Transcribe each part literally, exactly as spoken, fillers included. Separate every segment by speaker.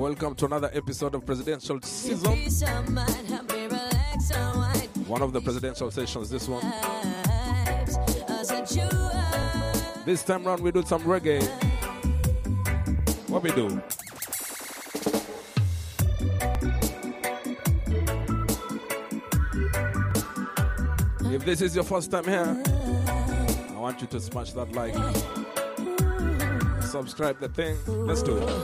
Speaker 1: Welcome to another episode of Presidential Season. One of the presidential sessions, this one. This time round we do some reggae. What we do? If this is your first time here, I want you to smash that like. Subscribe the thing. Let's do it.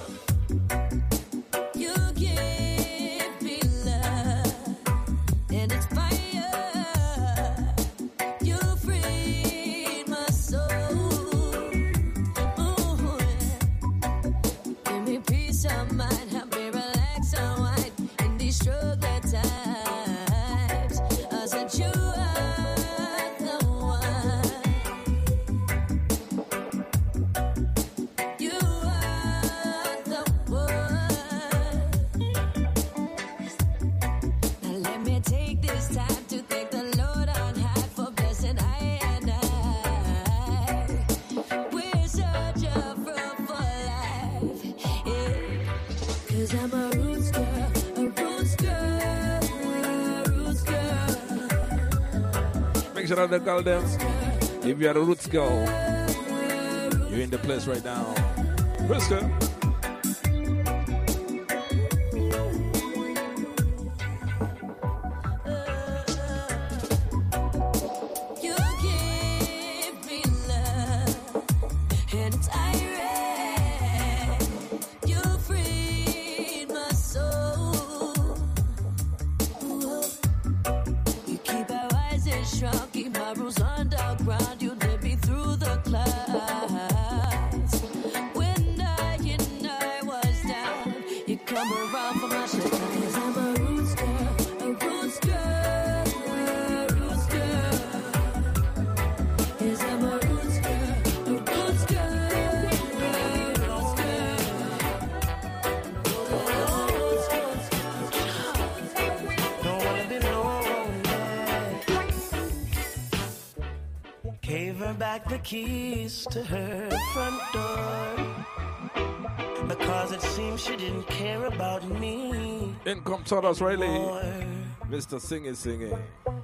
Speaker 1: The girl them. If you are a roots girl, you're in the place right now. Roots girl.
Speaker 2: Keys to her front door because it seems she didn't care about me.
Speaker 1: In comes Todos Riley, Mister Singing Singing.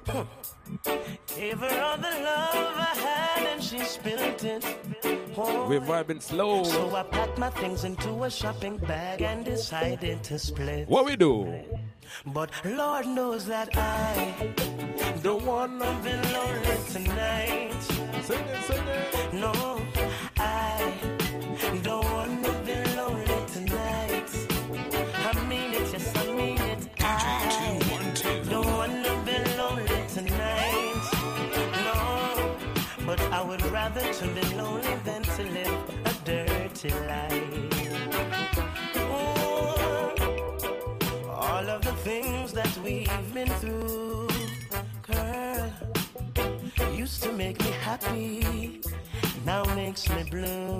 Speaker 2: Gave her all the love I had and she spilled it. Oh,
Speaker 1: we're vibing slow.
Speaker 2: So I packed my things into a shopping bag and decided to split.
Speaker 1: What we do?
Speaker 2: But Lord knows that I don't wanna be lonely tonight.
Speaker 1: Sing it, sing it.
Speaker 2: No, I don't wanna be lonely tonight. I mean it, yes, I mean it. I don't wanna be lonely tonight. No, but I would rather to be lonely than to live a dirty life. Oh, all of the things that we've been through, girl, used to make me happy, now makes me blue.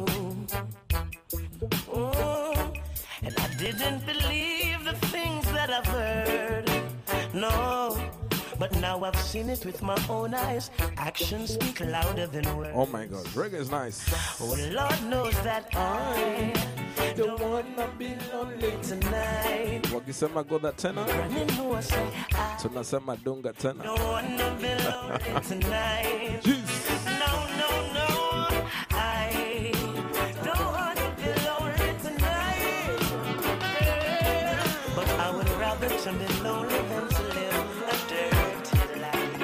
Speaker 2: Oh, and I didn't believe the things that I've heard, no, but now I've seen it with my own eyes. Actions speak louder than words.
Speaker 1: Oh my God, reggae is nice.
Speaker 2: Oh, Lord knows that I don't wanna be lonely tonight.
Speaker 1: Wakisema go that tenor, tunasema dunga tena.
Speaker 2: Don't wanna be lonely tonight. No, no, no, I don't wanna be lonely tonight. But I would rather to be lonely than to live a dirty life.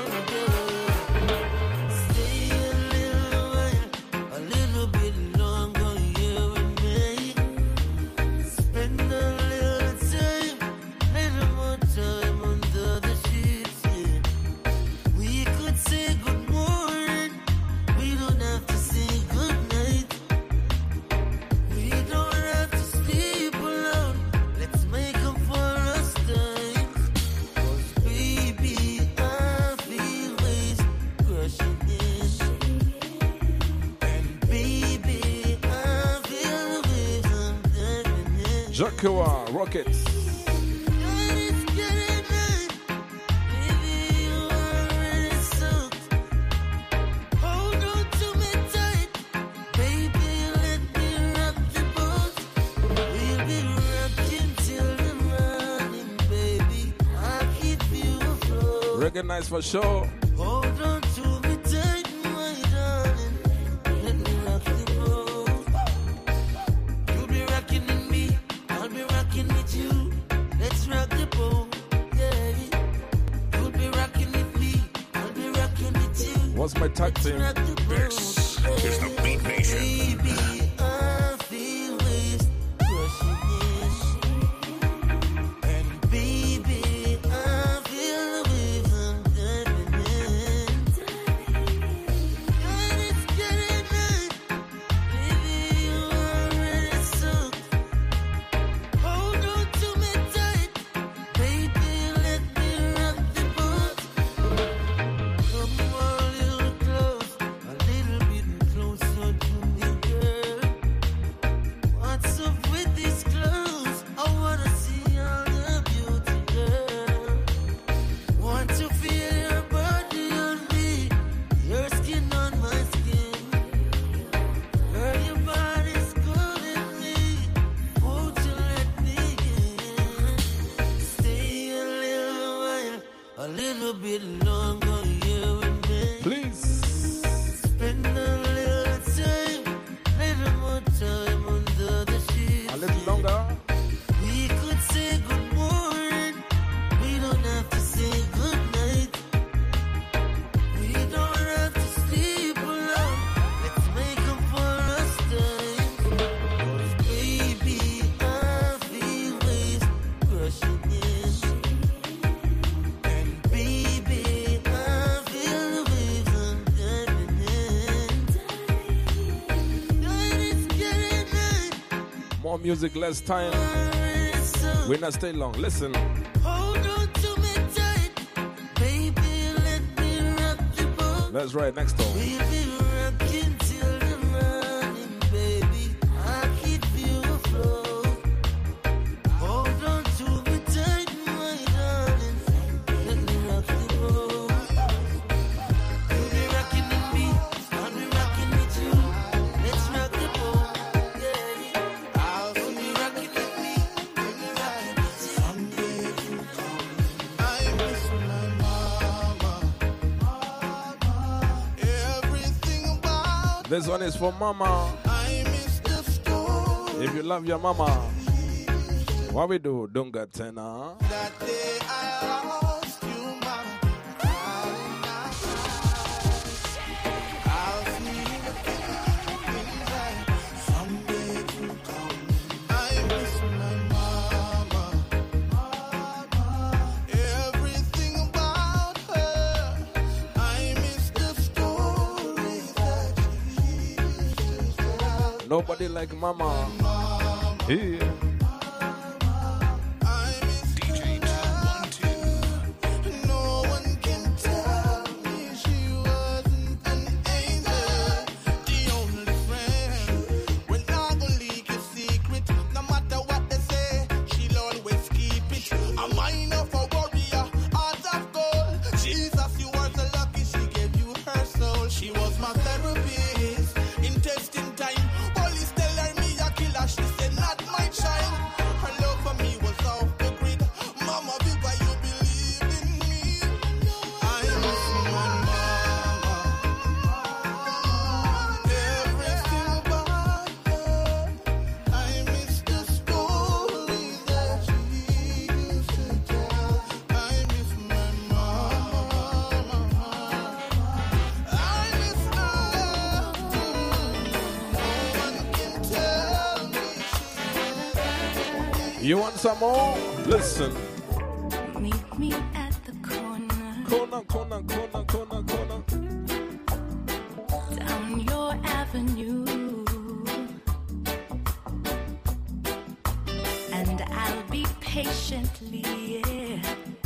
Speaker 3: Stay a little while, a little bit longer here with me. Spend a little time, little more time under the sheets, yeah. We could say good morning, we don't have to say good night. We don't have to sleep alone, let's make up for us time. 'Cause baby, I feel waves crushing in. And baby, I feel the waves I'm diving in.
Speaker 1: Jaguar Rockets.
Speaker 3: And it's getting late, baby, you already soaked. Hold on to me tight, baby, let me rock the boat. We'll be
Speaker 1: recognize for sure.
Speaker 3: Hold on to me tight, my darling. Let me rock the boat. You'll be rocking with me, I'll be rocking with you. Let's rock the boat, yeah. You'll be rocking with me, I'll be rocking with you.
Speaker 1: What's my tag
Speaker 3: Let's
Speaker 1: team?
Speaker 3: rock the boat.
Speaker 4: This is the Beat Nation.
Speaker 3: Baby, I feel waves crushing in. And baby, I feel the waves I'm diving in. God, it's getting night. Baby, you already soaked. Hold on to me tight. Baby, let me rock the boat. Come a little close, a little bit closer to me, girl. What's up with these clothes? I wanna see all the beauty, girl. Want to feel your body on me, your skin on my skin. Girl, your body's calling me. Won't you let me in? Stay a little while, a little bit longer here with me.
Speaker 1: Please.
Speaker 3: Spend a little time, little more time under the sheets.
Speaker 1: A little longer.
Speaker 3: We could say good morning, we don't have to say good night. We don't have to sleep alone, let's make up for us time. 'Cause baby, I feel waves crushing in. And baby, I feel the waves I'm diving in. God, it's getting night.
Speaker 1: More music, less time.
Speaker 3: Already so-
Speaker 1: We're not stay long. Listen.
Speaker 3: Hold on to me tight, baby, let me rock the boat.
Speaker 1: That's right. Next song.
Speaker 3: We'll be rocking till the morning, baby. I'll keep you afloat. Hold on to me tight, my darling. Let me rock the boat. You'll be rocking with me, I'll be rocking with you. Let's rock the boat, yeah. I'll be rocking with me, I'll be rocking with you.
Speaker 5: I miss my mama. Everything about
Speaker 1: This one is for Mama.
Speaker 5: I miss the story.
Speaker 1: If you love your mama, what we do? Don't get tenor.
Speaker 5: That day I lost you, mama. I'll see you again. Someday to come. I miss my mama. Everything about her. I miss the story that she used to tell.
Speaker 1: Nobody like Mama. Here.
Speaker 5: I miss
Speaker 4: D J two one two.
Speaker 5: No one can tell me she wasn't an angel. The only friend. When I go leak a secret, no matter what they say, she'll always keep it. A mind of a warrior, heart of gold. Jesus, you were so lucky she gave you her soul. She was my therapist in testing time. Police tell her me a killer, she said not my child. Her love for me was off the grid. Mama, Viva, you believe in me. I miss my mama. Everything about her. I miss the story that she used to tell. I miss my mama. I miss her. No one can tell me she.
Speaker 1: You want some more? Listen.
Speaker 6: Meet me at the corner,
Speaker 1: Corner, corner, corner, corner, corner.
Speaker 6: down your avenue, and I'll be patiently, yeah,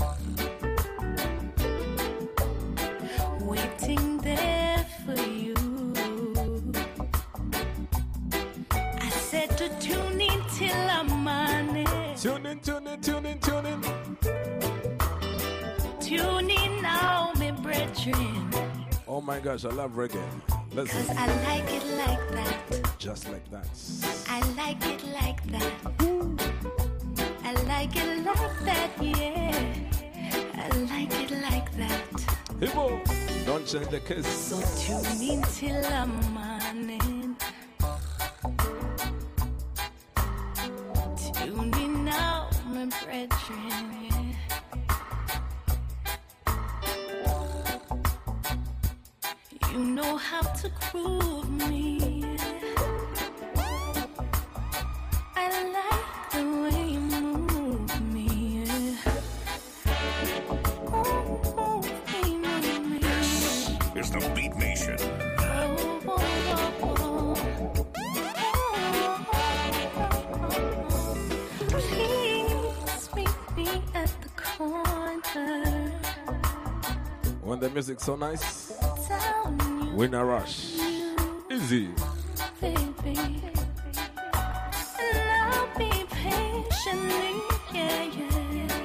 Speaker 6: waiting there for you. I said to tune in till I'm morning.
Speaker 1: Tune in, tune in, tune in, tune in.
Speaker 6: Tune in now, me brethren,
Speaker 1: Oh my gosh, I love reggae.
Speaker 6: cause
Speaker 1: Listen.
Speaker 6: I like it like that.
Speaker 1: Just like that.
Speaker 6: I like it like that. I like it like that, yeah. I I like it like that.
Speaker 1: Hippo, don't change the kiss.
Speaker 6: So tune in till the morning. Tune in now, my brethren. You know how to groove me. I like the way you move me. Move me, move me.
Speaker 4: It's the Beat Nation.
Speaker 6: Oh, oh, oh, oh. Please meet me at the corner.
Speaker 1: When the music's so nice,
Speaker 6: Down you,
Speaker 1: we in a rush. Easy.
Speaker 6: baby. And I'll be patiently, yeah, yeah.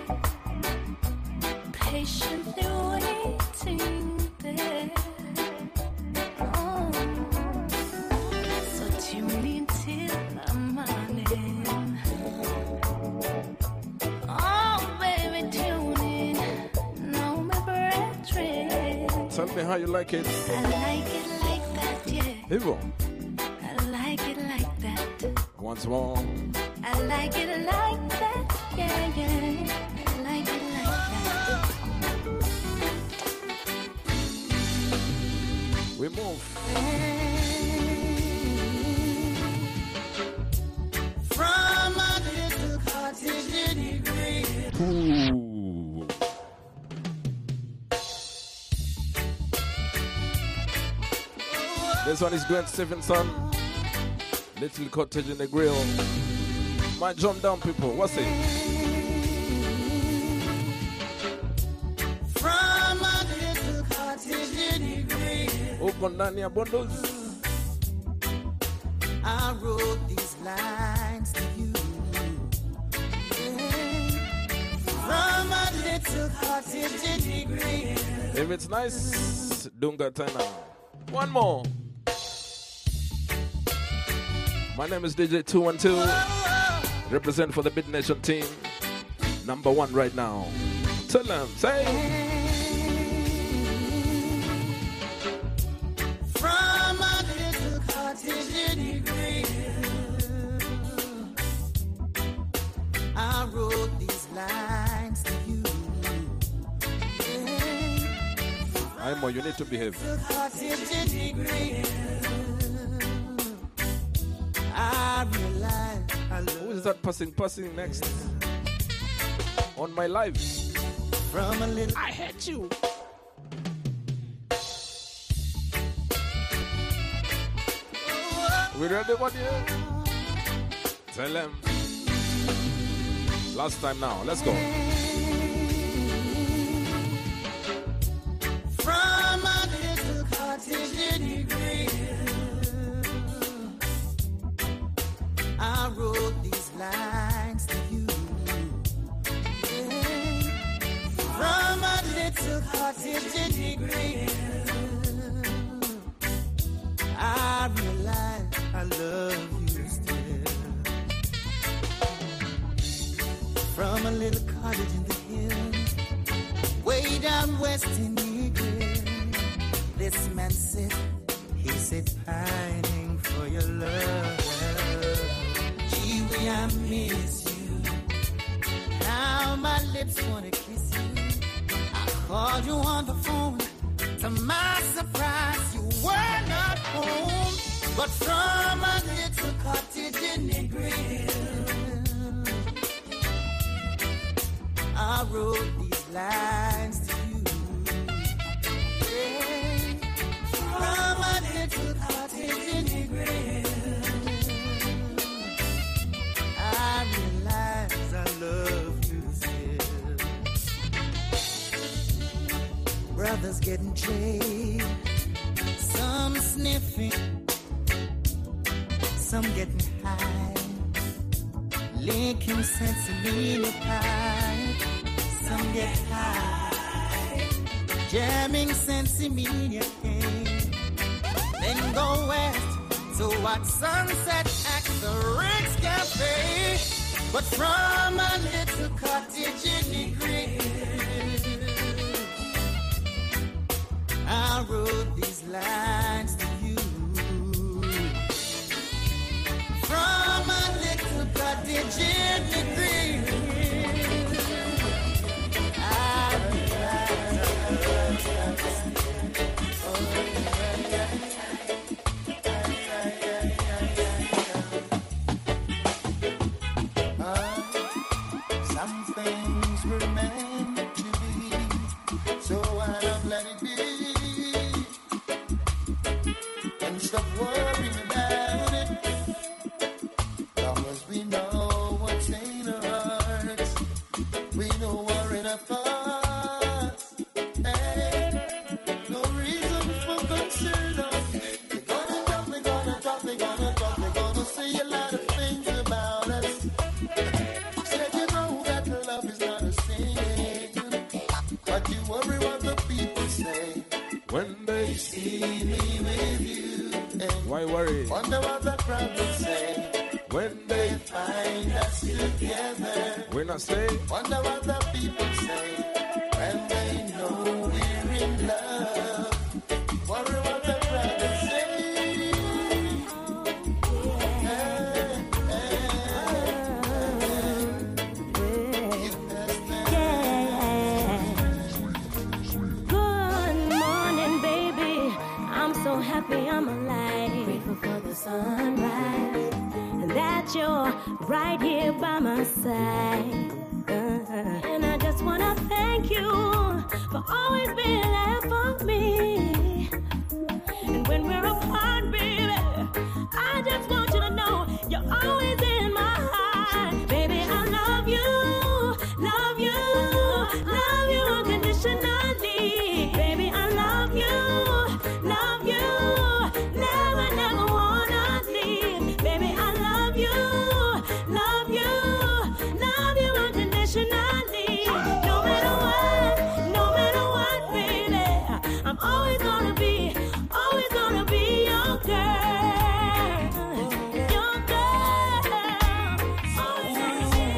Speaker 6: Patiently waiting there. Oh. So tune in till the morning. Oh, baby, tune in. Now my brethren.
Speaker 1: Tell me how you like it.
Speaker 6: I like it like that, yeah.
Speaker 1: Hippo,
Speaker 6: I like it like that.
Speaker 1: once more.
Speaker 6: I like it like that, yeah, yeah. I like it like that.
Speaker 1: We move.
Speaker 3: From a little cottage in the green.
Speaker 1: Ooh. This one is Grant Stevenson. Little Cottage in the Grill. My jump down people, what's it?
Speaker 3: From a little cottage in the green.
Speaker 1: Open down your bundles.
Speaker 3: I wrote these lines to you. Yeah. From a little cottage in the green.
Speaker 1: If it's nice, Dunga Tana. One more. My name is D J two one two. Represent for the Beat Nation team. Number one right now. Tell them, say.
Speaker 3: From a little cottage in the green. I wrote these lines to you. Yeah.
Speaker 1: I'm more, you need to behave.
Speaker 3: Cottage in the green. I realize I
Speaker 1: Who
Speaker 3: love
Speaker 1: is that passing, passing next? On my live.
Speaker 3: from a little.
Speaker 1: I hate you. We ready, buddy? Tell them. Last time now. Let's go.
Speaker 3: From a little cottage in the green. I wrote these lines to you. Yeah. From a little cottage in the green. I realize I love you still. From a little cottage in the hills, way down west in England, this man said, he said, pining for your love. Gee, we I miss you. Now my lips wanna kiss you. I called you on the phone. To my surprise, you were not home. But from a little cottage in the green, I wrote these lines to you. Yeah. From a little cottage in the green, I realize I love you still. Brothers getting chased, some sniffing, some getting high, licking sensimilla pie. Some get high, jamming sensimilla cane, then go west to watch sunset at the Rick's Cafe. But from a little cottage in the green, I wrote these lines to you from a little cottage in the green. Some things were meant to be, so why not let it be? And stop worrying about it. Long as we know what's in our hearts, we know we're in our thoughts. Hey, no reason for concern. They're gonna talk, they're gonna talk, they're gonna talk, they're gonna say a lot of things about us. Said you know that love is not a sin, but you worry what the people say
Speaker 1: When they
Speaker 3: see me with you. And
Speaker 1: why worry?
Speaker 3: wonder what the crowd will say
Speaker 1: When they
Speaker 3: find us together.
Speaker 1: we're not staying.
Speaker 3: Wonder what the people say when they know we're in love. Worry what the crowd will say. Hey, hey, hey. You best man.
Speaker 6: Good morning, baby. I'm so happy I'm alive. Grateful for the sunrise and that you're right here by my side. Uh-huh. And I just wanna thank you for always being there for me. And when we're apart, baby, I just want you to know you're always in my heart. Baby, I love you, love you, love you unconditionally. Baby, I love you, love you, never, never wanna leave. Baby, I love you, love you, love you unconditionally. No matter what, no matter what, baby, I'm always gonna be, always gonna be your girl, your girl, always gonna be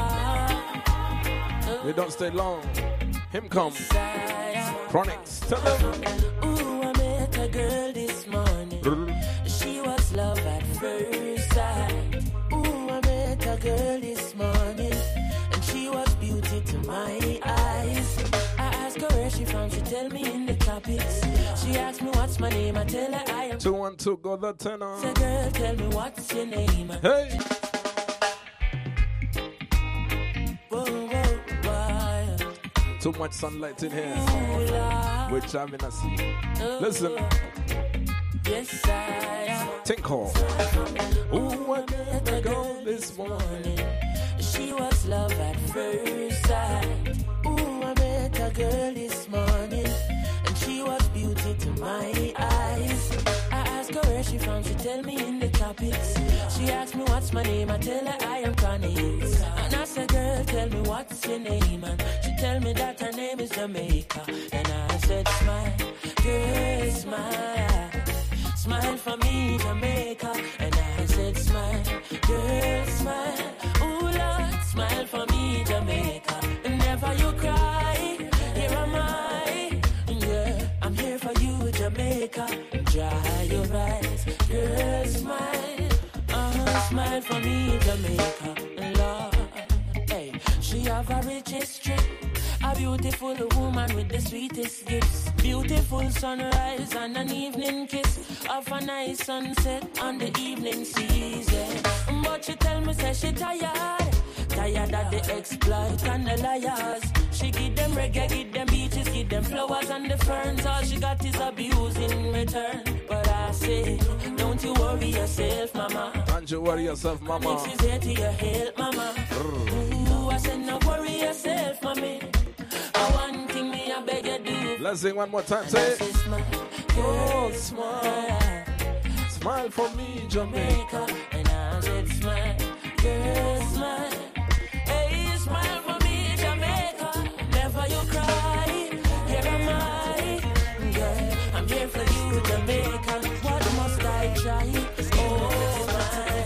Speaker 6: your.
Speaker 1: We don't stay long. Him come. Chronics. Tell them.
Speaker 2: Ooh, I met a girl this morning. She was love at first sight. Ooh, I met a girl this morning, and she was beauty to my eyes. I asked her where she from, she tell me in the tropics. She asked me what's my name, I tell her I am.
Speaker 1: Two one two, go the tenor.
Speaker 2: Say, girl, tell me what's your name.
Speaker 1: Hey.
Speaker 2: Whoa, whoa, why?
Speaker 1: Too much sunlight in here.
Speaker 2: Ooh, Lord.
Speaker 1: We're jamming us. Listen.
Speaker 2: Yes, I
Speaker 1: Tinkle. Ooh, I met a girl this morning.
Speaker 2: She was love at first sight. Ooh, I met a girl this morning, and she was beauty to my eyes. I asked her where she from, she tell me in the tropics. She asked me what's my name, I tell her I am Chronix. And I said, girl, tell me what's your name, and she tell me that her name is Jamaica. And I said, smile, girl, smile, smile for me, Jamaica. And I said, smile, girl, smile, ooh, Lord, smile for me, Jamaica. And never you cry, here am I, yeah, I'm here for you, Jamaica. Dry your eyes, girl, smile, uh-huh, smile for me, Jamaica. Lord, hey, she have a rich history, a beautiful woman with the sweetest gifts. Beautiful sunrise and an evening kiss of a nice sunset on the evening season. But she tell me, say she tired, tired of the exploit and the liars. She give them reggae, give them beaches, give them flowers and the ferns. All she got is abuse in return. But I say, don't you worry yourself, mama.
Speaker 1: Don't you worry yourself, mama.
Speaker 2: Mix is here to your help, mama. Ooh, I said, no worry yourself, mommy. I one thing me, I beg you do.
Speaker 1: Let's sing one more time. Say it.
Speaker 2: Smile, girl, smile,
Speaker 1: Smile for me, Jamaica.
Speaker 2: and I said, smile, girl, smile. Hey, smile for me, Jamaica. Never you cry. Here am I, girl. I'm here for you, Jamaica. What must I try? Oh, smile.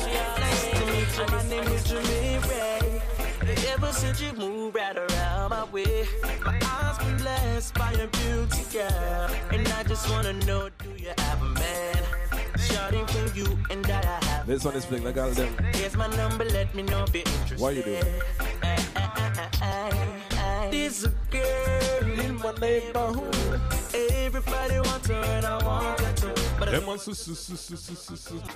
Speaker 7: My name is Jamaica. Ever since you moved right around my
Speaker 2: way. My eyes been blessed by your beauty, girl. And I just wanna know, do you have a man? Shouting for you and I have.
Speaker 1: This one is playing like all of them.
Speaker 2: Here's my number, let me know if you're interested.
Speaker 1: Why you doing?
Speaker 2: I, I, I, I, I. This a girl in my neighborhood. Everybody wants her and I want her too. But
Speaker 1: Them ones, su- su- su- su- su- su- su-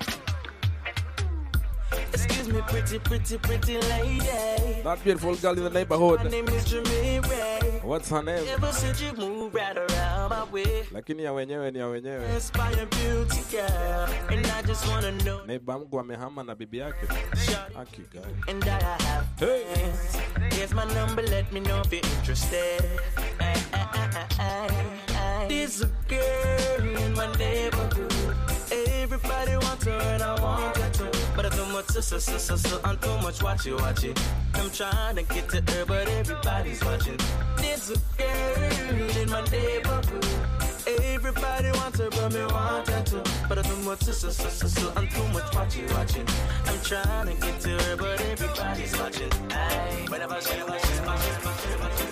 Speaker 2: excuse me, pretty, pretty, pretty lady.
Speaker 1: that beautiful girl in the
Speaker 2: My
Speaker 1: neighborhood.
Speaker 2: name is Jimmy Ray.
Speaker 1: What's her name?
Speaker 2: Ever since you moved right around my way,
Speaker 1: Lakini ya wenyewe ni ya wenyewe.
Speaker 2: inspire beauty, girl. And I just wanna know.
Speaker 1: Neighbor mgu amehama na bibi yake.
Speaker 2: Shout
Speaker 1: Aki guy.
Speaker 2: and I have
Speaker 1: Hey.
Speaker 2: friends. Here's my number, let me know if you're interested. I, I, I, I, I. This a girl in my neighborhood. Everybody wants her and I want her too. But I too much, so, so, so, so, so, I'm too much, watch it, watch it. I'm trying to get to her, but everybody's watching. This a girl in my neighborhood. Everybody wants her, but me want her too. But I too much, so, so, so, so, so, I'm too much, watch it, watching. I'm trying to get to her, but everybody's watching. Aye. Whenever she, whenever she, whenever she, whenever she,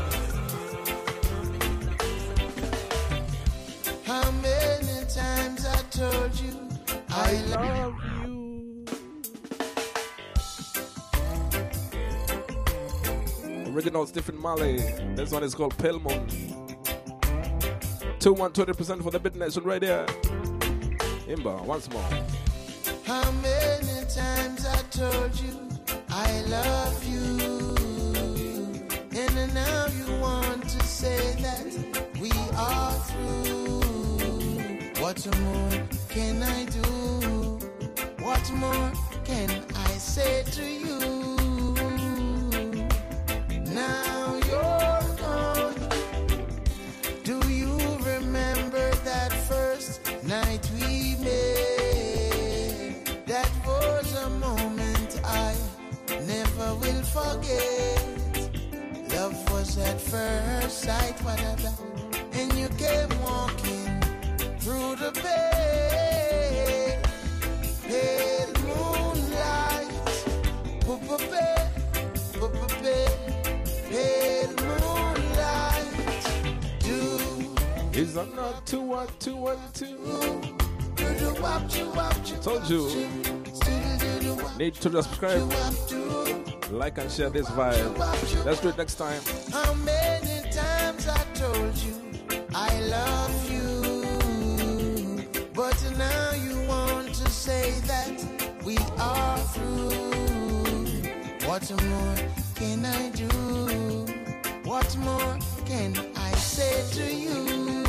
Speaker 3: How many times I told you I love
Speaker 1: you. Original Stephen Marley. This one is called Pale Moon. two one twenty percent for the Bit Nation right here. Imba, once more.
Speaker 3: How many times I told you I love you, and now you want to say that we are through. What more can I do? What more can I say to you? Now you're gone. Do you remember that first night we met? That was a moment I never will forget. Love was at first sight, whatever. And you came walking through the pale, pale moonlight. Pale, pale moonlight. Do
Speaker 1: Is that not two one two one two?
Speaker 3: do do wap do wap do
Speaker 1: Told you. Need to subscribe, like and share this vibe. Let's do it next time.
Speaker 3: How many times I told you I love you, but now you want to say that we are through. What more can I do? What more can I say to you?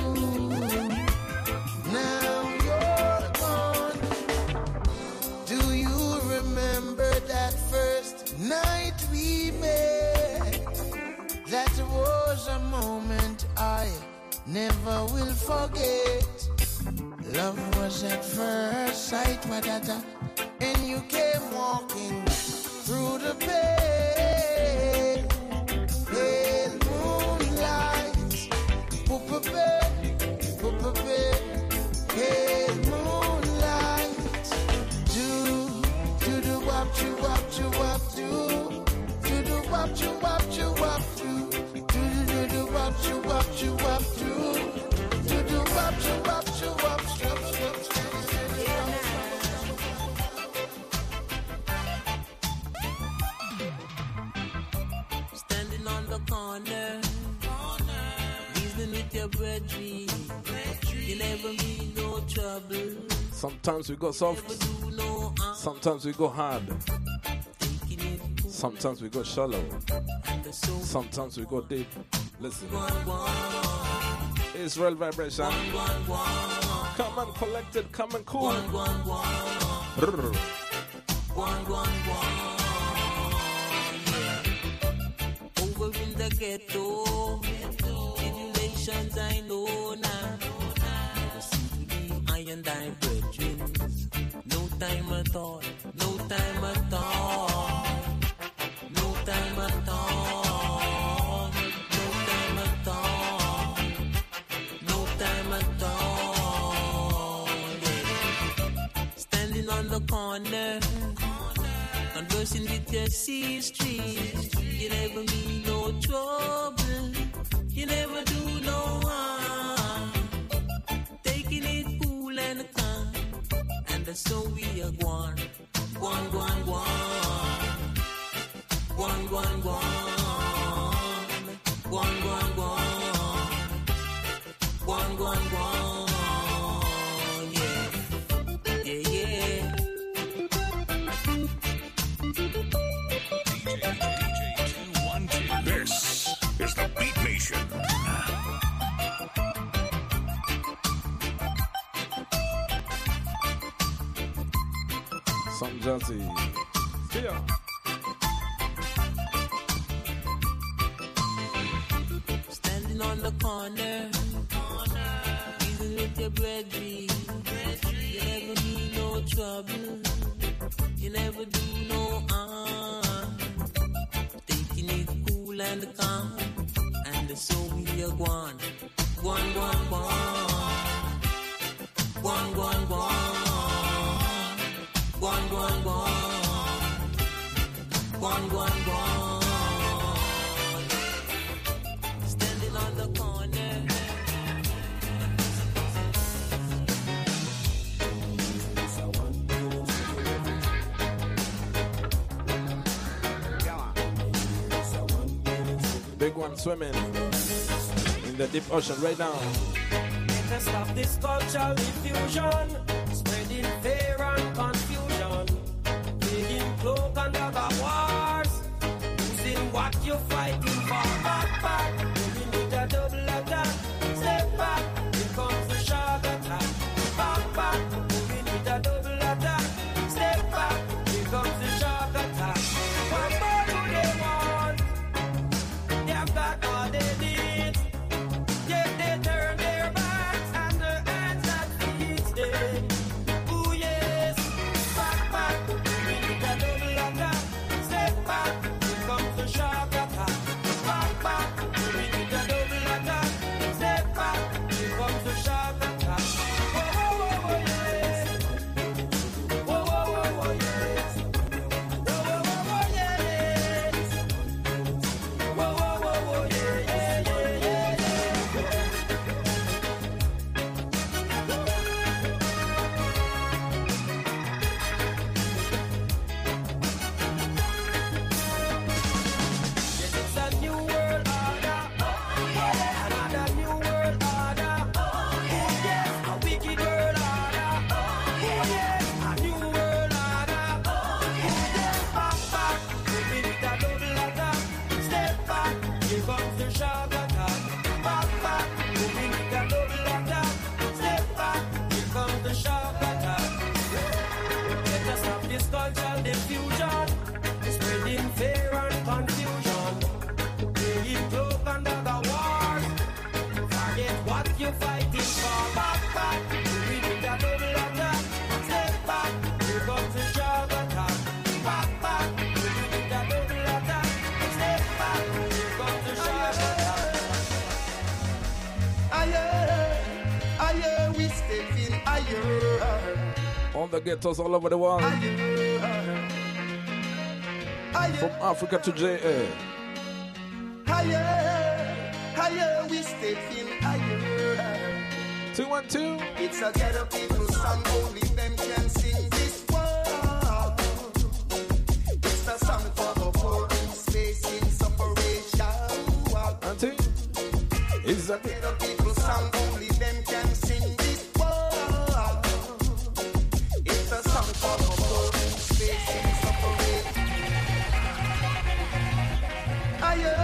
Speaker 3: Now you're gone. Do you remember that first night we met? That was a moment I never will forget. Love was at first sight, wadada, and you came walking through the pale, pale moonlight. Pale, pale moonlight. Do, do the wap, do wap, do wap, do. Do the wap, do wap, do wap, do. Do do do do wap, do wap, do wap, do. Do do wap, do wap, do wap, stop, stop, stop.
Speaker 2: standing on the corner, reasoning with your brethren. You never mean no trouble.
Speaker 1: Sometimes we go soft,
Speaker 2: Do no harm.
Speaker 1: sometimes we go hard,
Speaker 2: Taking it cool.
Speaker 1: sometimes we go shallow,
Speaker 2: And the soul
Speaker 1: sometimes we go deep. Listen,
Speaker 2: one, one,
Speaker 1: Israel vibration.
Speaker 2: one, one,
Speaker 1: Come and collected, come and cool.
Speaker 2: one, one, one,
Speaker 1: Brr.
Speaker 2: one, one, one. Yeah. Over in the ghetto, tribulations I know now. Never see the iron die brethren. No time at all, no time at all, no time at all, no time at all, no time at all. Yeah. Standing on the corner,
Speaker 7: Conversing with your sister, you never mean no trouble. You never do no harm. Taking it cool and calm, and that's so we are gone, gone, gone, gone, gone, gone, gone, gone, gone, gone, gone, gone, gone, yeah, yeah, yeah.
Speaker 4: This is the Beat Nation.
Speaker 1: Some Jazzy. Yeah.
Speaker 7: Standing on the corner, eating with your bread, you never need no trouble. You never do no harm. Taking it cool and calm, and so we are gone, gone, gone, gone, gone, gone, gone, gone, gone, gone, gone, gone, gone. Standing on the corner.
Speaker 1: Big one swimming in the deep ocean right now.
Speaker 8: Let us stop this cultural diffusion, spreading fear and confusion, digging cloak and dagger wars, using what you're fighting for. Back, back, moving with a double attack. Step back, here comes the shark attack. Back, back, moving with a double attack. Step back, here comes the shark attack. What more do they want? They've got all they need. Yet they turn their backs and their hands at feet stay. Ooh yes, back, back, we need a double attack. Step back, here comes the shark attack. Back, back, we need a double attack. Step back, here comes the shark attack. Whoa, whoa, whoa, whoa, yes. Whoa, whoa, whoa, whoa, yes. Whoa, whoa, whoa, whoa, yes. Whoa, whoa, whoa, whoa, yeah, yeah, yeah, yeah, yeah. Yes, it's a new world order. Another new world order. Yes, a wicked world order. Yes, a new world order. Yes, back, back, moving with a double attack. Step back, here comes the shark attack. Back, back, moving with a double attack. Step back, here comes the shark attack. Let us have this cultural diffusion, spreading fear and confusion. Playing cloak and dagger wars. Forget what you're fighting for. Back, back, moving with a double attack. Step back, here comes the shark attack. Back, back, moving with a double attack. Step back, here comes the shark attack.
Speaker 5: Higher, higher, we stepping higher,
Speaker 1: All the ghettos all over the world.
Speaker 5: higher,
Speaker 1: From Africa to J A.
Speaker 5: higher, higher, we stepping higher.
Speaker 1: two one two.
Speaker 5: It's a ghetto people song, only them can sing this one. It's a song for the poor who's facing separation.
Speaker 1: Auntie. Exactly.
Speaker 5: Ghetto people song, only them can sing this one. It's a song for the poor who's facing separation. Higher,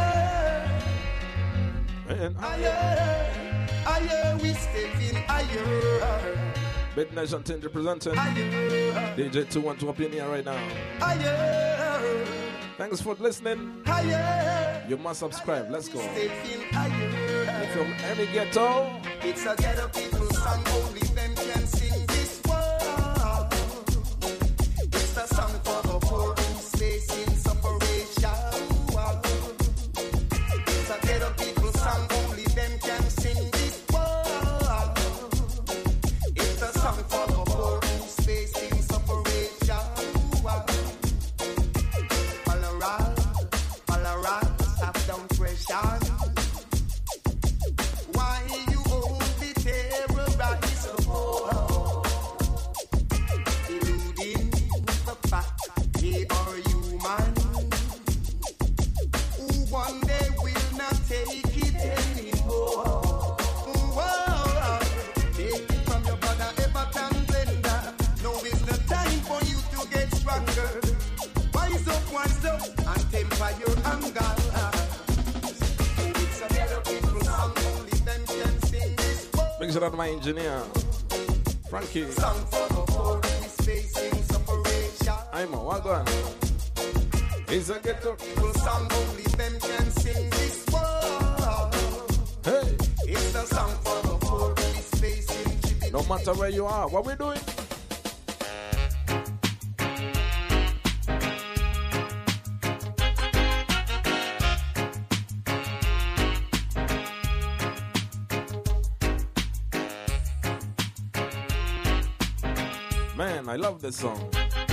Speaker 1: Man.
Speaker 5: higher, higher, we stepping higher.
Speaker 1: Big Nation team representing.
Speaker 5: Higher,
Speaker 1: D J two one two up in here right now.
Speaker 5: higher,
Speaker 1: Thanks for listening.
Speaker 5: higher,
Speaker 1: You must subscribe. Let's go.
Speaker 5: stepping higher.
Speaker 1: From any ghetto.
Speaker 5: It's a ghetto people song, only them can sing this one. It's a song for the poor who's facing separation. It's a ghetto people song, only them can sing this one. It's a song for the poor who's facing separation.
Speaker 1: out to my engineer, Frankie.
Speaker 5: Song for the poor is facing separation.
Speaker 1: I'm a wagon. It's a ghetto.
Speaker 5: People song only them can sing this world.
Speaker 1: Hey,
Speaker 5: It's a song for the poor is facing tribulation.
Speaker 1: no matter where you are, what we doing? Man, I love this song.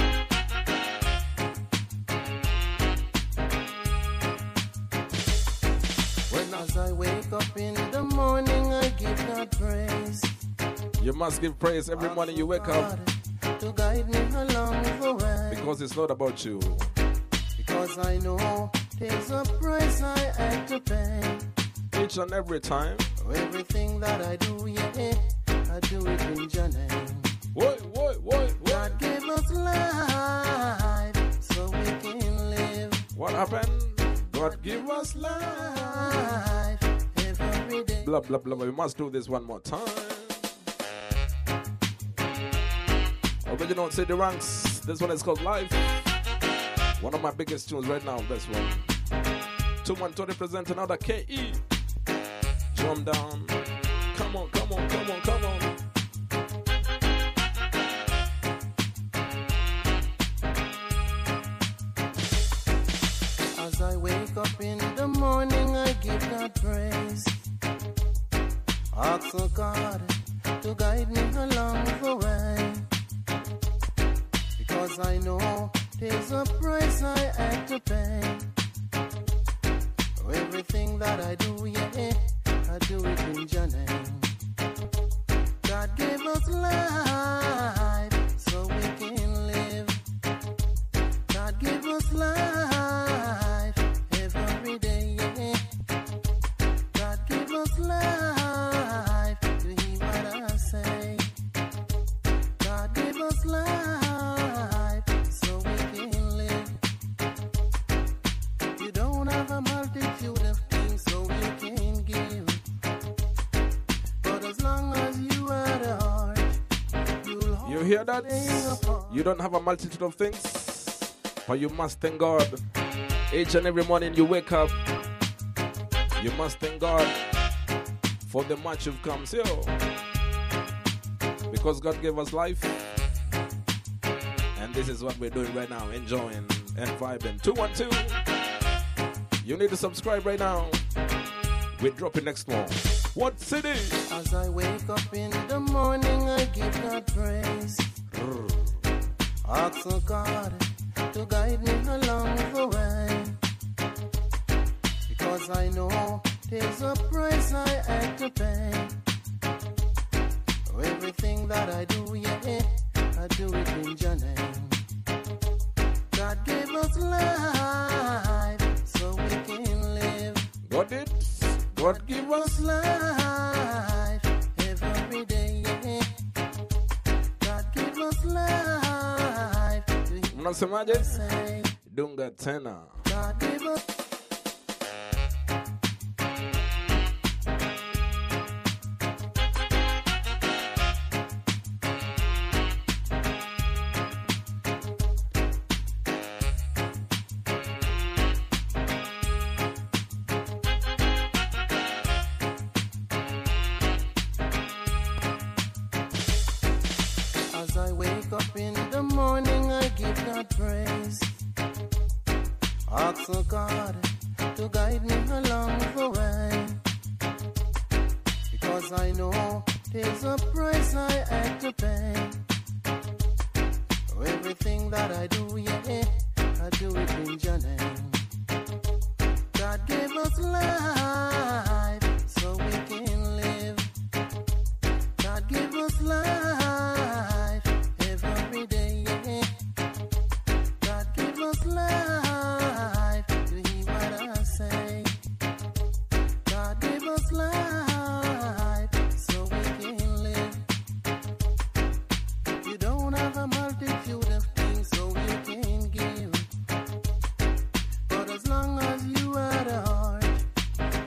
Speaker 3: When as I wake up in the morning, I give God praise.
Speaker 1: You must give praise every morning you wake up,
Speaker 3: To guide me along the way.
Speaker 1: because it's not about you.
Speaker 3: Because I know there's a price I had to pay.
Speaker 1: Each and every time.
Speaker 3: Everything that I do, yeah, I do it in your name.
Speaker 1: What, what, what, what?
Speaker 3: God gave us life so we can live.
Speaker 1: What happened? God give us life.
Speaker 3: Life every day.
Speaker 1: Blah, blah, blah. We must do this one more time. Original City Ranks. This one is called Life. One of my biggest tunes right now, this one. two one two represent another K E. Drum down. Come on, come on, come on, come on.
Speaker 3: As I wake up in the morning, I give God praise. Ask of God to guide me along the way. Because I know there's a price I had to pay. Everything that I do, yeah, I do it in your name. God gave us life so we can live. God gave us life every day, yeah. God gave us life. You hear what I say? God gave us life so we can live. You don't have a multitude of things so you can give. But as long as you are the heart, you'll hold
Speaker 1: You hear that?
Speaker 3: thing apart.
Speaker 1: You don't have a multitude of things, but you must thank God. Each and every morning you wake up, you must thank God for the much you've come. So, because God gave us life, and this is what we're doing right now, enjoying and vibing. two one two. You need to subscribe right now. We're dropping next one. What city?
Speaker 3: As I wake up in the morning, I give God praise. Ask of God to guide me along the way. Because I know there's a price I had to pay. Everything that I do, yeah, I do it in your name. God gave us life so we can live.
Speaker 1: God did. God give us.
Speaker 3: Life every day, yeah. God give us life.
Speaker 1: Mnasemaje?
Speaker 3: Say,
Speaker 1: Dunga tena.
Speaker 3: God give us. As I wake up in the morning, I give God praise. Ask of God to guide me along the way. Because I know there's a price I had to pay. Everything that I do, yeah, I do it in your name. God gave us life so we can live. God gave us life every day, yeah. God gave us life. You hear what I say? God gave us life so we can live. You don't have a multitude of things so you can give. But as long as you are the heart,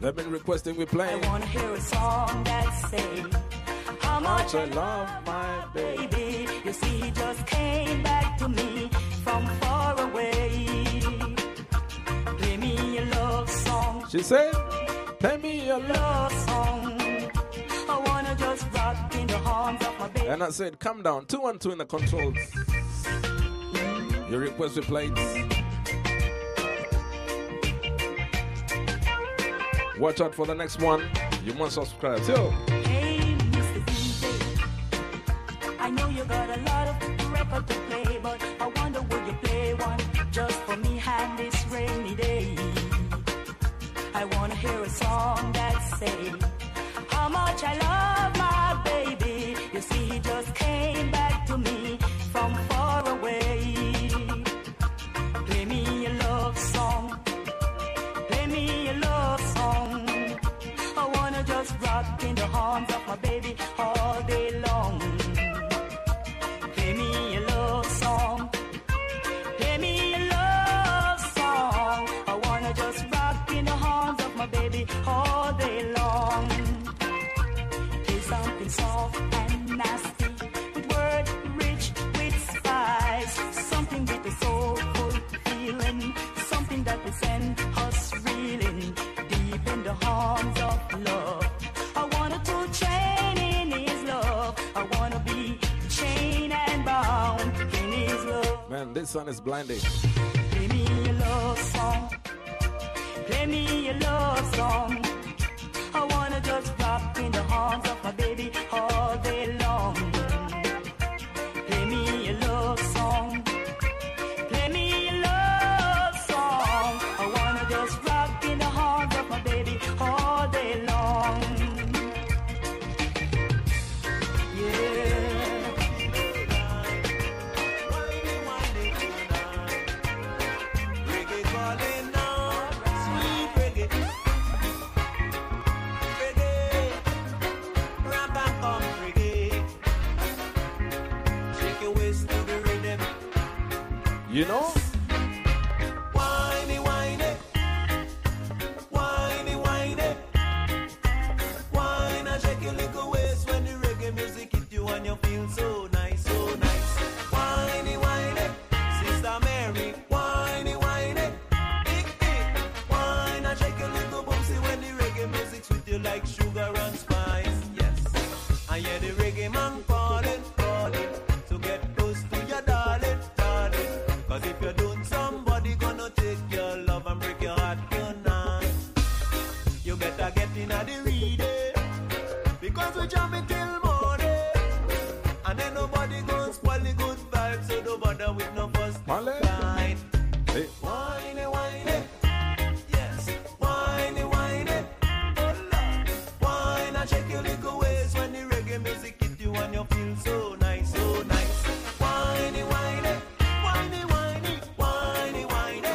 Speaker 1: They've been requesting we play.
Speaker 2: I wanna hear a song that say how much
Speaker 1: I love my baby.
Speaker 2: baby. You see, he just came back to me from far away. Play me a love song.
Speaker 1: She said, play me a love.
Speaker 2: Love song. I wanna just rock in the arms of my baby.
Speaker 1: And I said, calm down. Two and two in the controls. Your request we played. Watch out for the next one. You must subscribe. Yo.
Speaker 2: Hey, Mister D J, I know you got a lot of record to play, but I wonder would you play one just for me on this rainy day? I wanna hear a song that say how much I love my baby. You see, he just came back to me from far away. Play me a love song. Play me a love song. I wanna just rock in the arms of my baby all day long. Play me a love song. Play me a love song. I wanna just rock in the arms of my baby all day long. Play something soft and nasty with word rich with spice. Something with a soulful feeling. Something that will send us reeling deep in the arms of love. I wanna to train in his love. I wanna be chained and bound in his love.
Speaker 1: Man, this song is blinding.
Speaker 2: Play me a love song. Play me a love song. I wanna just rock in the arms of my baby all day long. Play me a love song. Play me a love song. I wanna just rock in the arms of my baby all day long. Yeah.
Speaker 3: Reggae calling now, sweet reggae. Reggae, rap and come reggae. Shake your waist to the rhythm.
Speaker 1: You know?
Speaker 3: Whiny, whiny. Whiny, whiny. Whine and shake your little waist when the reggae music hit you and you feel so nice, so nice. Whiny, whiny. Sister Mary, whiny, whiny. Big, big. Whine and shake your little boomsy when the reggae music sweet you like sugar and spice. Yes. I hear the reggae man calling, calling. So get close to your darling, darling. Cause if you don't, somebody gonna take your love and break your heart tonight. You better get in at the reading, because we jamming till morning. And then nobody gonna spoil the good vibes, so don't bother with no fuss
Speaker 1: Wale.
Speaker 3: fight.
Speaker 1: Hey.
Speaker 3: Whiny, whiny. Yes. Whiny, whiny. Oh Lord. Whine and shake your little waist when the reggae music hit you and you feel so nice, so nice. Whiny, whiny. Whiny, whiny. Whiny, whiny.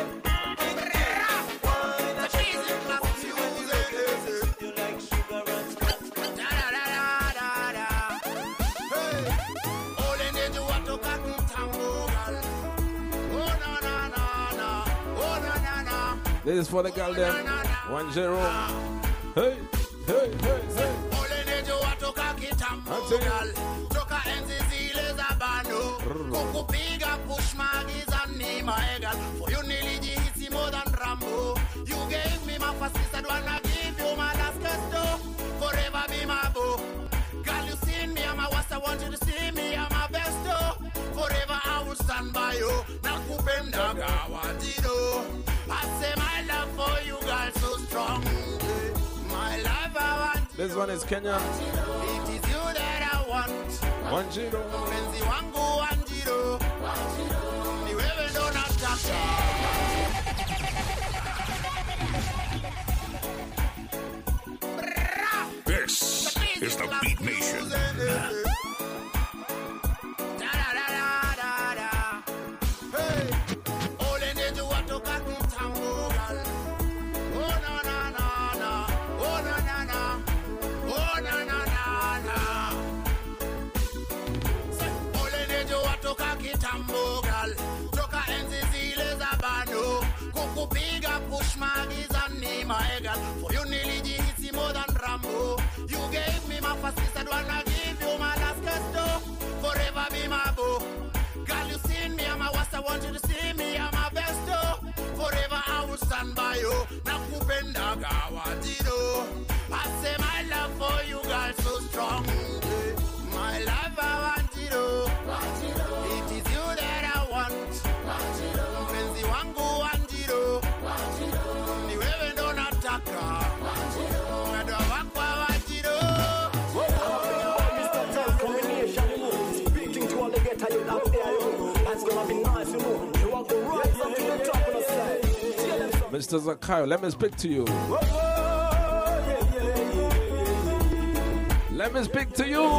Speaker 3: Whine and shake your little boomsy when the reggae music hit you like sugar and spice.
Speaker 1: This is for the girl them. One zero. Hey, hey, hey, hey. That's it.
Speaker 5: Toka enzi zile za bano kukupiga push magiza ni maegal for you nilijihisi more than Rambo. You gave me my first kiss, I wanna give you my last kiss too. Forever be my boo. Girl, you seen me, I'm a worst, I want you to see me, I'm a best too. Forever I will stand by you. Nakupenda gawatido. I say my love for you, girl, so strong. My love, I want you.
Speaker 1: This one is Kenya.
Speaker 5: It is you that I want.
Speaker 1: One zero.
Speaker 5: Mpenzi wangu wanjiro. Ni wewe ndo nataka.
Speaker 4: This is the Beat Nation.
Speaker 5: Hey, ole ndeje watoka kitambo. Oh na na na na. Oh na na na. Oh na na na na. Ole ndeje watoka kitambo girl. Toka enzi zile za bano. Kukupiga push magiza ni maegal. For you niliji wanna give you my last gusto. Forever be my boo. Girl, you seen me, I'm a was I want you to see me, I'm a best oh. Forever I will stand by you. Nakupenda gawadido. I say my love for you, girl, so strong. My love, I want you to. It is you that I want. Mpenzi wangu want you. Ni wewe ndo nataka. Mwendo wako want you.
Speaker 9: Speaking to all the ghetto youth out there, you. That's gonna be nice, you know. You want to rise up to the top of the side.
Speaker 1: Mister Zakayo, let me speak to you. Let me speak to you.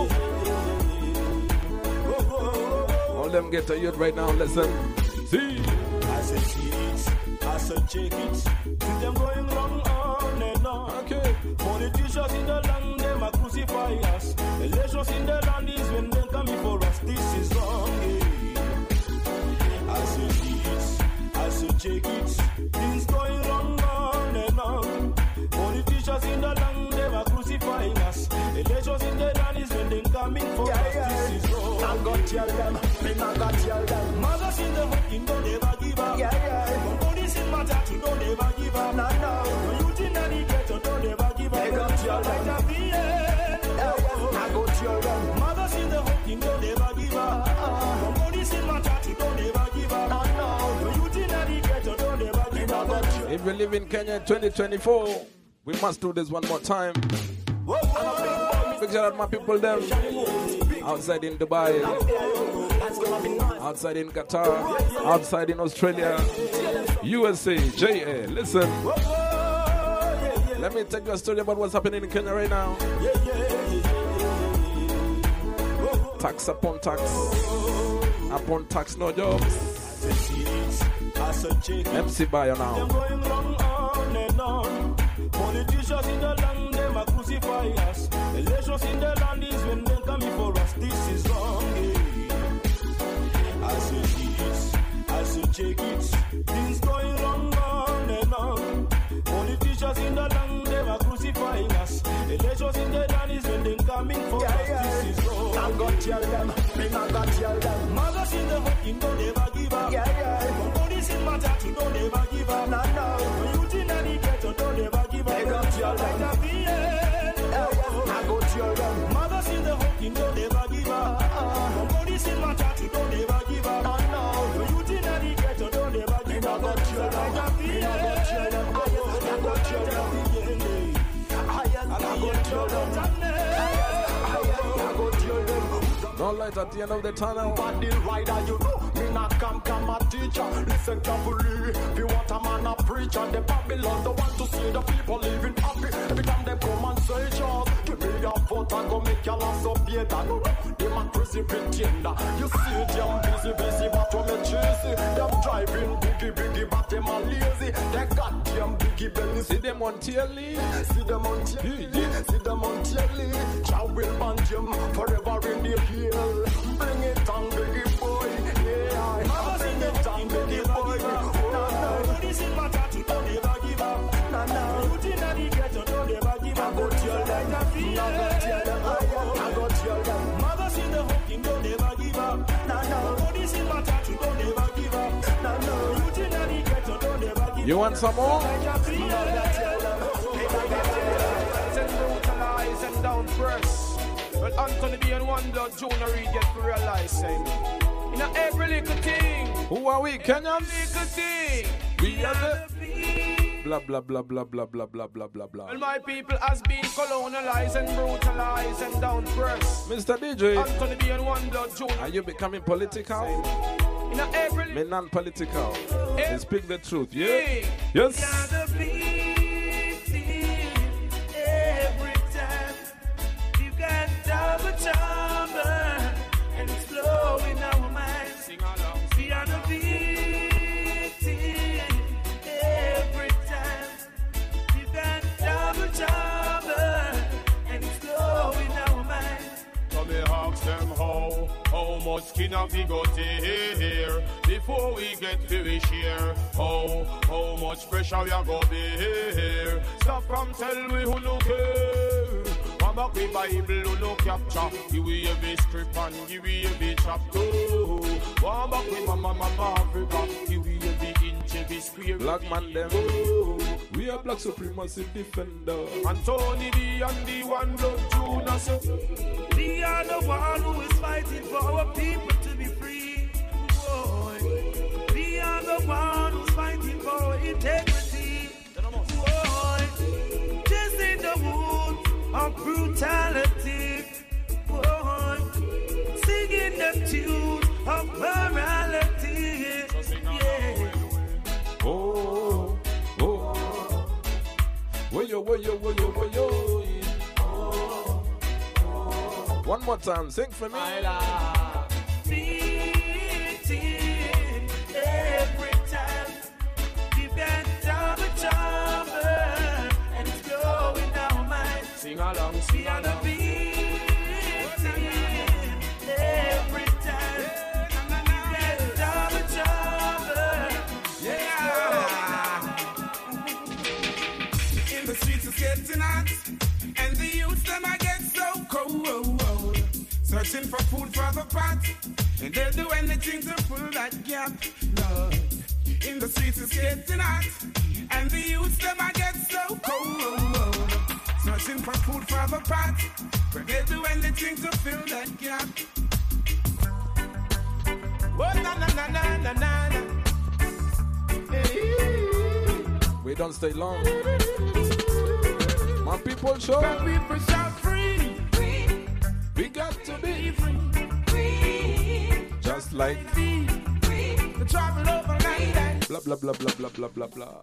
Speaker 1: All them get to youth right now, listen. See.
Speaker 9: I said see it, I said check it. See them going wrong on and on.
Speaker 1: Okay.
Speaker 9: Politicians in the land, them a crucify us. Elections in the land is when they come for us. This is wrong. Yeah. I said see it, I said check it. Things going wrong on and on. Politicians in the land, them a crucify us. Elections in the land is when they coming for yeah, us. Yeah. This is wrong. I got tell them, me not got tell them. Mothers in the home, don't ever give up. Yeah, yeah. Police in my tattoo, don't ever give up. No, no. Youth in the ghetto, don't ever give up. I got tell them. I got tell them. Mothers in the home, don't ever give up. Police in my tattoo, don't ever give up. No, no. Youth in the ghetto, don't ever give up.
Speaker 1: If we live in Kenya in twenty twenty-four, we must do this one more time. Big shout out my people them outside in Dubai, outside in Qatar, outside in Australia, U S A, J A. Listen, let me tell you a story about what's happening in Kenya right now. Tax upon tax, upon tax, no jobs. M C Bayo now.
Speaker 9: Politicians in the land, them a crucify us. Elections in the land is when they come for us. This is wrong. Yeah. I say this, I say check it. Things going wrong on and on. Politicians in the land, them a crucify us. Elections in the land is when they coming for yeah, us. Yeah. This is wrong. I got tell them, me not got tell them. Mothers in the home, don't ever give up. Yeah, yeah. Police in my tattoo, don't ever give up. No, no. Youth in the ghetto, don't ever give up. I got tell them. I got tell them. Mothers in the home, don't ever give up. Police in my tattoo, don't ever give up. No, no. Youth in the ghetto, don't ever give up. I got tell them. I got tell them. I got tell them. I got tell them.
Speaker 1: No light at the end of the tunnel.
Speaker 9: But the rider, you know, me not come, come a teacher. Listen carefully, if you want a man a preacher. The Babylon don't want to see the people living happy. Every time they come and say, Charles, give me your vote and go make your last up here. Democracy pretender. You see them busy, busy, but when me chasey. Them driving biggie, biggie, but them are lazy. They got them biggie belly.
Speaker 1: See them on telly.
Speaker 9: See them on telly. See them on telly. Chow will ban them forever in the hill. Bring it on, biggie boy. Yeah, bring it on, biggie boy. No, no. Police in my tattoo, don't ever give up. No, no. Youth in the ghetto, don't ever give up. I got tell them. I got tell them. I got tell them. Mothers in the home, don't ever give up. No, no. Police in my tattoo, don't ever give up. No, no. Youth in the ghetto, don't ever give up.
Speaker 1: You want some more?
Speaker 8: Brutalize and down press. Well, Anthony B and One Blood Junior Reid get to realize saying, in a every little thing.
Speaker 1: Who are we, Kenyans?
Speaker 8: Little thing.
Speaker 1: We are the blah blah blah blah blah blah blah blah blah blah.
Speaker 8: Well, my people has been colonialized and brutalized and down pressed.
Speaker 1: Mister D J,
Speaker 8: Anthony B and One Blood Junior
Speaker 1: are you becoming political?
Speaker 8: In a every
Speaker 1: Me non-political.
Speaker 8: Eh?
Speaker 1: And speak the truth, yeah?
Speaker 8: thing.
Speaker 1: Yes.
Speaker 8: Gotta be every time. You got double trouble and it's flowing our minds. Sing along. See on the beating every time. You got double trouble and it's flowing our minds.
Speaker 10: So me ask them how, how much skin have we got here before we get to we share? How, how much pressure we are gonna be here? Stop from tell me who no care. back with Bible, who no capture. Give we every script and give we every chapter. One back with Mama Mama Africa. Give we every inch, every square.
Speaker 1: Black man them. We are black supremacy defender.
Speaker 10: And Tony D and the one blood Jonas.
Speaker 5: We are the one who is fighting for our people to be free. Boy. We are the one who's fighting for our integrity. Boy. Just in the woods of brutality. Boy. Singing the tunes of morality. Yeah.
Speaker 1: Oh, oh. Woyo, woyo, woyo, woyo. Oh, oh. One more time, sing for me.
Speaker 5: Beating every time. You got double trouble, and it's blowing our mind.
Speaker 10: Sing along,
Speaker 5: We
Speaker 10: sing
Speaker 5: are the
Speaker 10: along.
Speaker 5: beating every time. You got double trouble. Yeah. In the streets it's getting hot, and the youths them I get so cold. Searching for food for the pot, and they'll do anything to fill that gap. Lord, in the streets it's getting hot, and the youths them I get so cold. Searching for food for the pot, but they'll do anything to fill that gap. Oh na na na na na na na. Hey.
Speaker 1: We don't stay long. My people show.
Speaker 5: My people shout free, free.
Speaker 1: We got to be
Speaker 5: free, free.
Speaker 1: just like
Speaker 5: Free, free. The travel overnight and
Speaker 1: blah blah blah blah blah blah blah blah.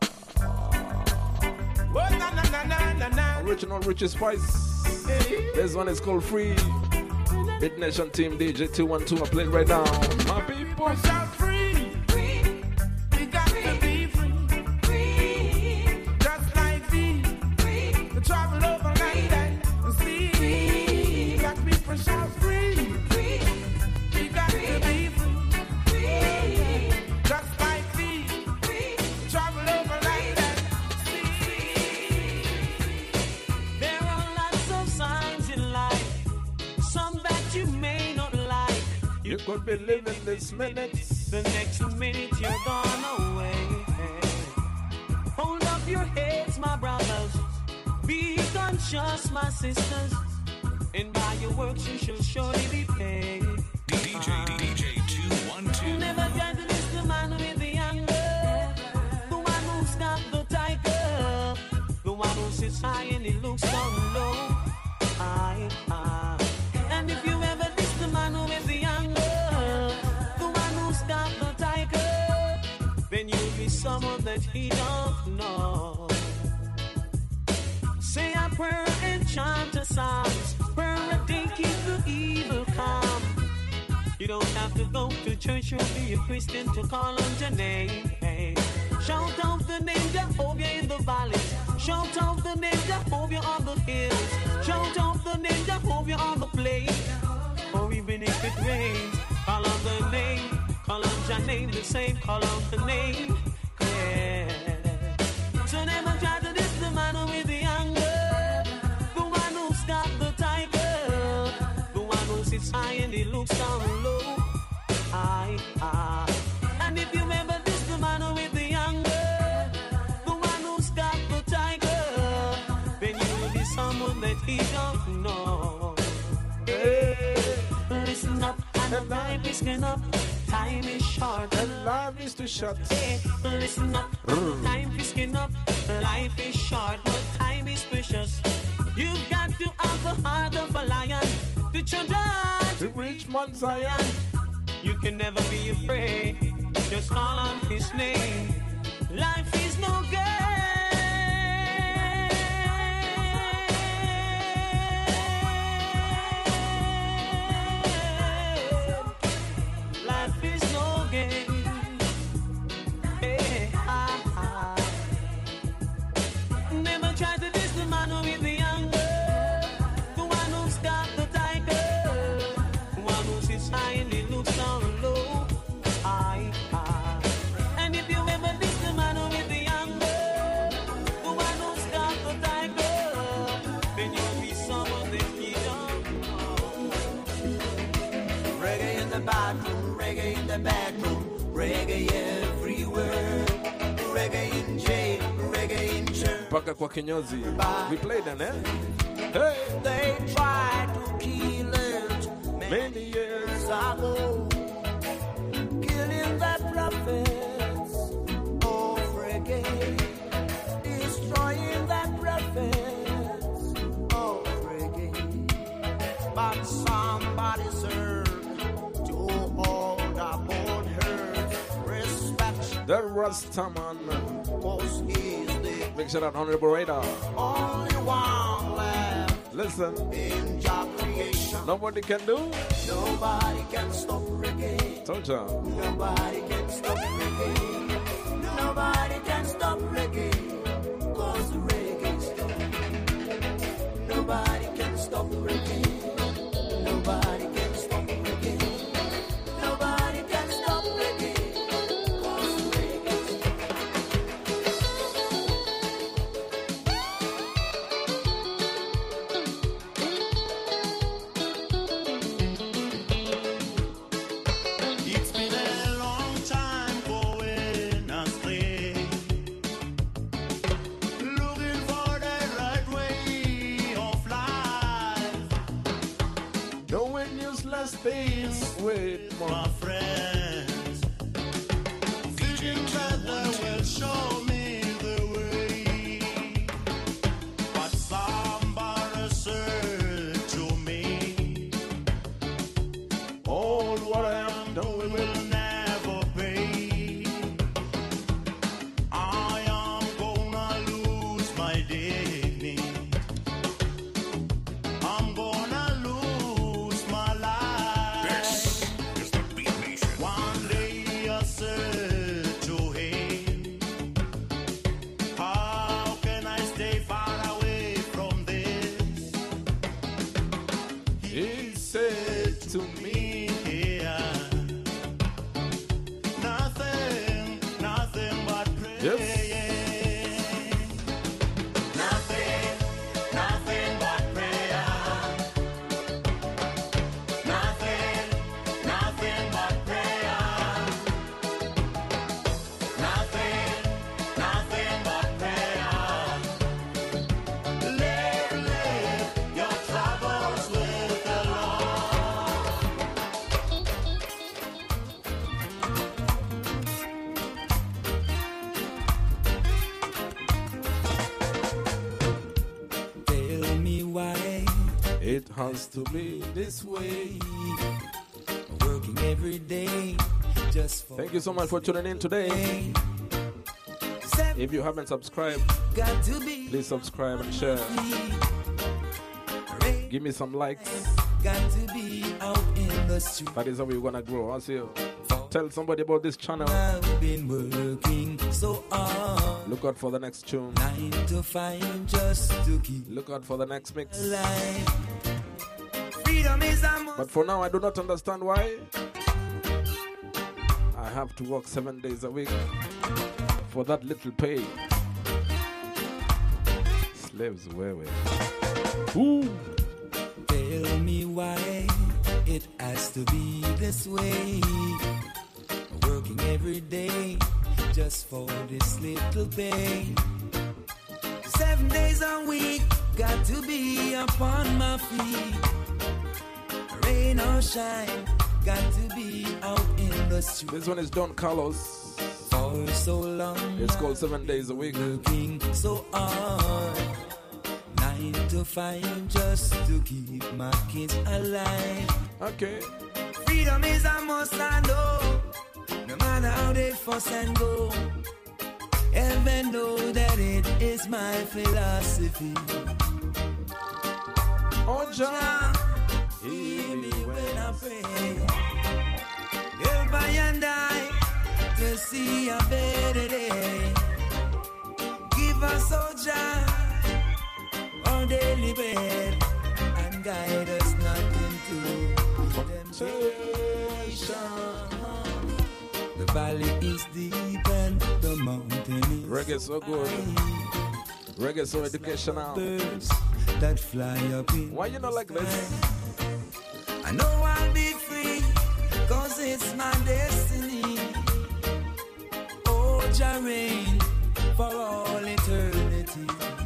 Speaker 5: oh na na na na na na.
Speaker 1: Original Richie Spice. This one is called Free. Big Nation Team D J two one two. I play it right now. My people.
Speaker 5: Shout free, free. We got to be free, free. Just like me, free. The travel overnight and see. Got people shout free, free. We got to be free, free. Just like me, free. Travel overnight and see.
Speaker 7: There are lots of signs in life, some that you may not like.
Speaker 1: You could be living this minute.
Speaker 7: The next minute you're gone away. Hold up your heads, my brothers. Be conscious, my sisters. And by your works you shall surely be paid.
Speaker 4: D J D J two one two.
Speaker 7: Never try to miss the man with the anger, the one who's got the tiger, the one who sits high and he looks down low. I, I. And if you ever miss the man with the anger, the one who's got the tiger, then you'll be someone that he don't know. Say a prayer and chant a psalm. Prayer a day keep the evil calm. You don't have to go to church or be a Christian to call on your name. Hey. Shout out the name Jehovah in the valleys. Shout out the name Jehovah on the hills. Shout out the name Jehovah on the plain. Or even if it rains, call on the name. Call on your name the same. Call on the name. Yeah. So never try to diss the man with the anger, the one who's got the tiger, the one who sits high and he looks down low. I, I. And if you ever diss the man with the anger, the one who's got the tiger, then you will be someone that he don't know. Hey, listen up, and life is getting up. Time is short,
Speaker 1: and life is too short.
Speaker 7: Hey, listen up, time is getting up. Life is short, but time is precious. You've got to have the heart of a lion to charge
Speaker 1: to reach Mount Zion.
Speaker 7: You can never be afraid. Just call on his name. Life is no game. Life is no game. Hey, ah, ah. Never try to diss the man with the anger, the one who's got the tiger, the one who sits high and he looks down low. I, I. And if you
Speaker 1: Mpaka kwa kinyozi. We played them, eh? Hey.
Speaker 2: They tried to kill it
Speaker 1: Many years
Speaker 2: ago, killing the prophets of reggae, destroying the prophets of reggae. But somebody served to all the bone hurt, respect
Speaker 1: the Rastaman.
Speaker 2: was his the
Speaker 1: Make sure that Honorable Radar.
Speaker 2: only one left
Speaker 1: Listen,
Speaker 2: in Jah creation.
Speaker 1: nobody can do.
Speaker 2: Nobody can stop reggae.
Speaker 1: Told ya.
Speaker 2: Nobody can stop reggae. Nobody can stop reggae. Cause reggae stop. Nobody can stop reggae. Nobody can stop reggae. Nobody can stop reggae. Cause reggae stop.
Speaker 3: It's been a long time going astray, looking for the right way of life.
Speaker 1: Doing useless things with
Speaker 3: My
Speaker 1: my
Speaker 3: friends, thinking that they will show me the way, but somebody said to me,
Speaker 1: all what I am doing
Speaker 3: will
Speaker 1: with.
Speaker 3: never pay. I am gonna lose my dignity. I'm gonna lose my life.
Speaker 4: This is the Beat Nation.
Speaker 3: One day I said to him, how can I stay far away from this?
Speaker 1: He said to me,
Speaker 3: Yeah. Nothing, nothing but prayer.
Speaker 1: Yes.
Speaker 3: Nothing, nothing but prayer. Nothing, nothing but prayer. Nothing, nothing but prayer. Live, live your troubles with the Lord.
Speaker 2: Tell me why
Speaker 1: it has to be this way.
Speaker 2: working every day just for
Speaker 1: Thank you so much for tuning in today.
Speaker 2: Seven
Speaker 1: If you haven't subscribed,
Speaker 2: got to be
Speaker 1: please subscribe and share.
Speaker 2: Rain
Speaker 1: Give me some likes.
Speaker 2: got to be out in the street.
Speaker 1: That is how we're gonna grow. I'll see you. Tell somebody about this channel.
Speaker 2: I've been working so hard,
Speaker 1: Look out for the next tune.
Speaker 2: nine to five just to keep
Speaker 1: Look out for the next mix.
Speaker 2: alive. Freedom is a must.
Speaker 1: But for now, I do not understand why I have to work seven days a week for that little pay. Slaves, where we? Ooh.
Speaker 2: Tell me why it has to be this way. Working every day just for this little pay. Seven days a week, got to be upon my feet. Rain or shine, got to be out in the street.
Speaker 1: This one is Don Carlos.
Speaker 2: For so long,
Speaker 1: It's called Seven Days a Week.
Speaker 2: working so hard. Nine to five just to keep my kids alive.
Speaker 1: Okay.
Speaker 2: Freedom is a must, I know. No matter how they fuss and go, heaven know that it is my philosophy.
Speaker 1: Oh, Jah,
Speaker 2: Hear me when I pray. Help I and I to see a better day. Give us, oh Jah, our daily bread and guide us not into temptation. The valley is deep and the mountain is
Speaker 1: reggae so good. Reggae so educational.
Speaker 2: birds that fly up in.
Speaker 1: Why you not like this?
Speaker 2: I know I'll be free, cause it's my destiny. Oh, Jah reign for all eternity.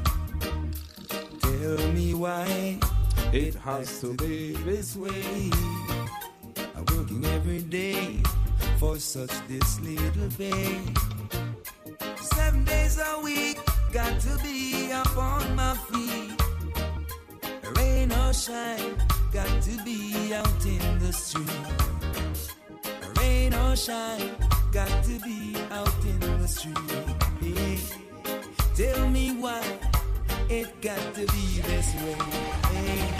Speaker 1: It has to be
Speaker 3: this way. I'm working every day for such this little pay. Seven days a week, got to be up on my feet. Rain or shine, got to be out in the street. Rain or shine, got to be out in the street. Hey, tell me why it got to be this way. Hey.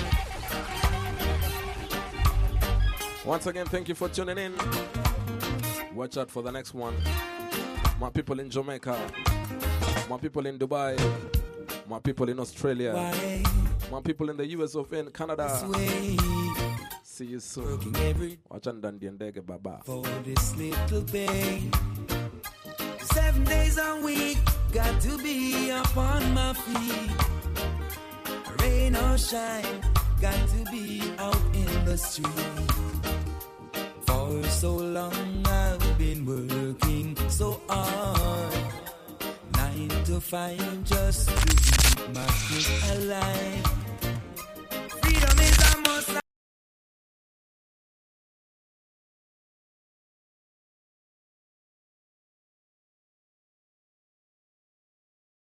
Speaker 1: Once again, thank you for tuning in. Watch out for the next one. My people in Jamaica, my people in Dubai, my people in Australia,
Speaker 3: Why?
Speaker 1: my people in the U S of A, Canada. See you soon. Watch and Dandy and Dege Baba.
Speaker 3: For this little pain. Seven days a week, got to be up on my feet. Rain or shine, got to be out in the street. For so long I've been working so hard, nine to five just to keep my kids alive.